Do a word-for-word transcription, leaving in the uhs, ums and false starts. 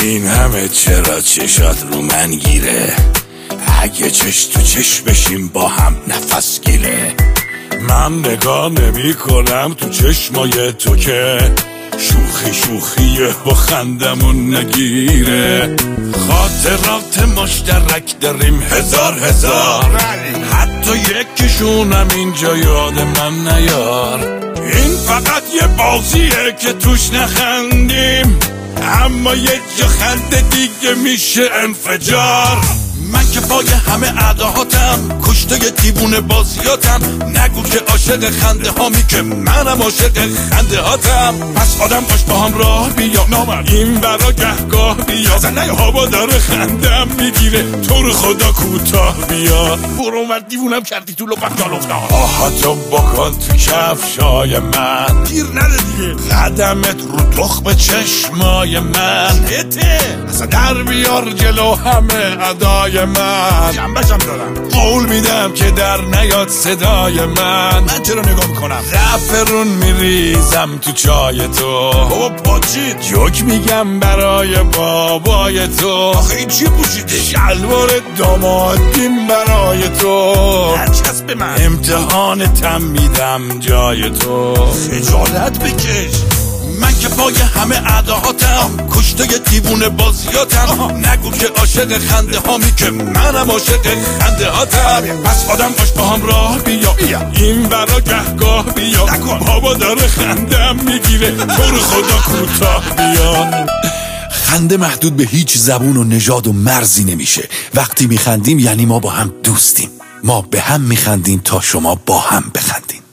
این همه چرا چشات رو من گیره؟ اگه چش تو چش بشیم با هم نفس گیره. من نگاه نمی کنم تو چشمای تو که شوخی شوخیه و خندمون نگیره. خاطرات مشترک داریم هزار هزار، حتی یکیشونم اینجا یاد من نیار. این فقط یه بازیه که توش نخندیم، اما یه جا خنده دیگه میشه انفجار. من که پای همه اعداهاتم، کشته یه دیوونه بازیاتم. نگو که عاشق خنده هامی که منم عاشق خنده هاتم. پس آدم باش با هم راه بیا، نامرد این برا گهگاه بیا. هوا داره خندم میگیره، تو رو خدا کوتاه بیا. برو اونور دیوونم کردی تو لپم جال افتاد. آهاتو بکن تو کفشای من، گیر نده دیگه قدمت رو تخم چشمای من. هته اصلا در بیار جلو همه ادای من. جنبشم دارم قول میدم که در نیاد صدای من. من چرا نگاه میکنم؟ زعفرون میریزم تو چای تو. بابا پاچید جوک میگم برای بابای تو. آخه این چی پوشیده؟ شلوار دامادیم برای تو. هرچسب به من امتحانتم میدم جای تو. خجالت بکش. من که پای همه اعداهاتم، کشته یه دیوونه بازیاتم. نگو که عاشق خنده هامی که منم عاشق خنده هاتم. پس آدم باش با هم راه بیا, بیا. این برا گهگاه بیا. بابا داره خندم میگیره، تو رو خدا کوتاه بیا. خنده محدود به هیچ زبون و نژاد و مرزی نمیشه. وقتی میخندیم یعنی ما با هم دوستیم. ما به هم میخندیم تا شما با هم بخندیم.